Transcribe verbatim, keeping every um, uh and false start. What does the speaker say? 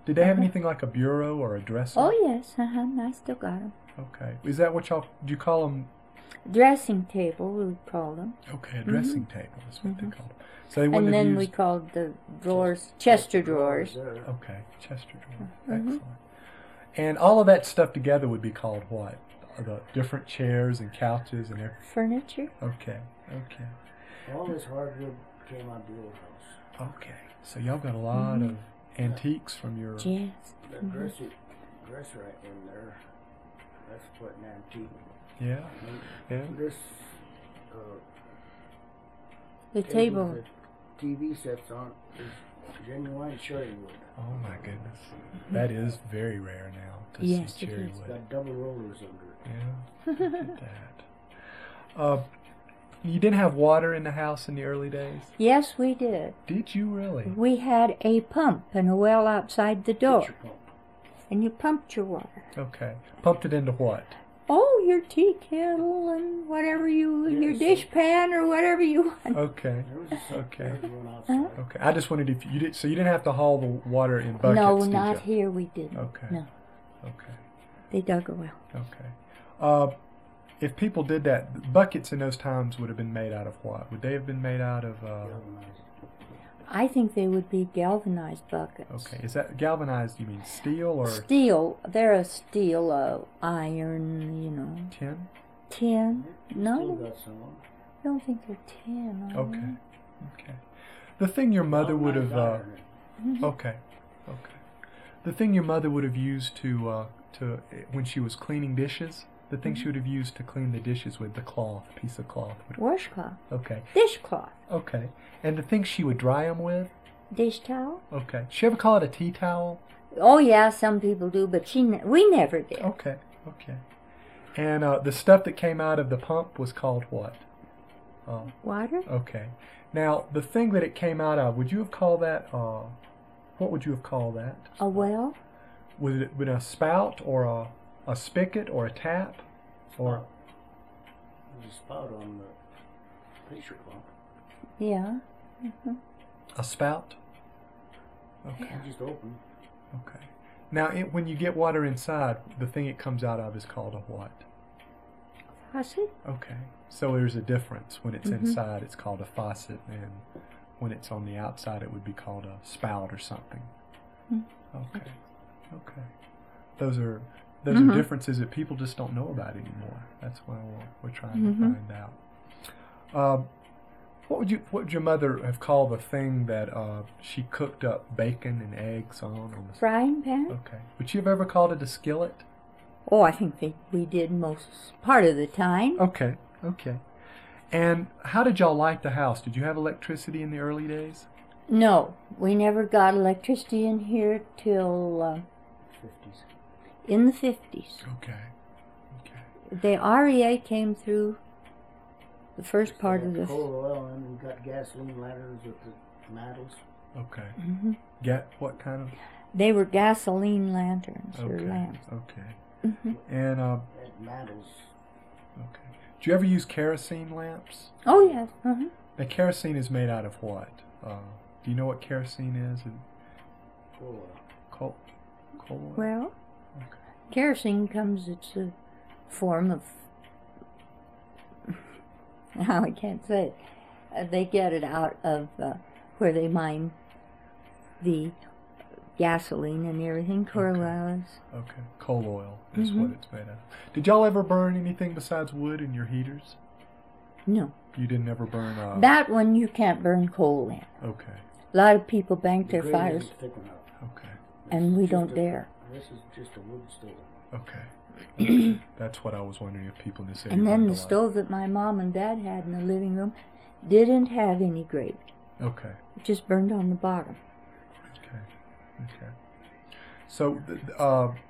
Did they have Uh-huh. anything like a bureau or a dresser? Oh yes, uh-huh, I still got them. Okay. Is that what y'all, do you call them? Dressing table, we would call them. Okay, a dressing Mhm. table is what Mhm. they called them. So they wouldn't And have then used... we called the drawers Chester drawers. there. Okay, Chester drawer. Mhm. Excellent. And all of that stuff together would be called what? The different chairs and couches and everything. Furniture. Okay, okay, All this hardwood came out the old house. okay. So y'all got a lot Mhm. of antiques from your... Yes. The Mhm. dresser, dresser right in there, that's quite an antique. Yeah, yeah. And this uh, The table table. that T V sets on is genuine cherry wood. Oh my goodness. That is very rare now to Yes, see it cherry is. It's wood. got double rollers under it. Yeah, look at that. Uh, you didn't have water in the house in the early days? Yes, we did. Did you really? We had a pump and a well outside the door, Pitcher pump. and you pumped your water. Okay. Pumped it into what? Oh, your tea kettle and whatever you, your Yes. dish pan or whatever you want. Okay. There was a sink Okay. there going outside. Okay. I just wondered if you did. So you didn't have to haul the water in buckets, No, did not you? here. We didn't. Okay. No, Okay. they dug a well. Okay. Uh, if people did that, buckets in those times would have been made out of what? Would they have been made out of? Uh, Galvanized. I think they would be galvanized buckets. okay. Is that galvanized? You mean steel or Steel. They're a steel, uh, iron, you know, tin? tin. Still No, got some on. I don't think they're tin. are Okay. Okay. The thing your mother would have. Uh, Galvanized iron. they? Mhm. okay. Okay. The thing your mother would have used to uh, to when she was cleaning dishes. The thing she would have used to clean the dishes with, the cloth, piece of cloth. would- Washcloth. Okay. Dishcloth. Okay. And the thing she would dry them with? Dish towel. Okay. She ever call it a tea towel? Oh yeah, some people do, but she ne- we never did. Okay. Okay. And uh, the stuff that came out of the pump was called what? Uh, Water. okay. Now, the thing that it came out of, would you have called that, uh, what would you have called that? A well. Was it with a spout or a, a spigot or a tap? Or There's a spout on the pressure pump. Yeah. a spout? Okay. It just opened. Okay. Now, it, when you get water inside, the thing it comes out of is called a what? Faucet. Okay. So there's a difference. When it's Mhm. inside, it's called a faucet, and when it's on the outside, it would be called a spout or something. Mm. Okay. Okay. Those are those Mhm. are differences that people just don't know about anymore. That's why we're, we're trying Mhm. to find out. Um, what would you what would your mother have called the thing that uh, she cooked up bacon and eggs on? on the, Frying pan. okay. Would you have ever called it a skillet? Oh, I think they, we did most part of the time. Okay. Okay. And how did y'all light the house? Did you have electricity in the early days? No, we never got electricity in here till uh, fifties. in the fifties. Okay. Okay. The R E A came through the first part of the this. coal oil, and we got gasoline lanterns with the mattles. Okay. hmm Get what kind of? They were gasoline lanterns or Okay. lamps. Okay. hmm And uh, Had mattles. okay. Do you ever use kerosene lamps? Oh yes. uh Now, kerosene is made out of what? Uh, do you know what kerosene is? And Coal oil. coal, coal oil? Well, Okay. kerosene comes. It's a form of. Now I can't say it. Uh, they get it out of uh, where they mine the gasoline and everything. Corvallis. Okay. Coal oil is Mhm. what it's made of. Did y'all ever burn anything besides wood in your heaters? No, You didn't ever burn. Uh, that one you can't burn coal in. Okay. A lot of people bank The their grate fires, isn't thick enough. Okay. and we This is don't just a- dare. This is just a wood stove. Okay. Okay. That's what I was wondering if people in this area. And then burned the a lot. stove that my mom and dad had in the living room didn't have any grate. Okay. It just burned on the bottom. Okay. Okay. So, th- uh,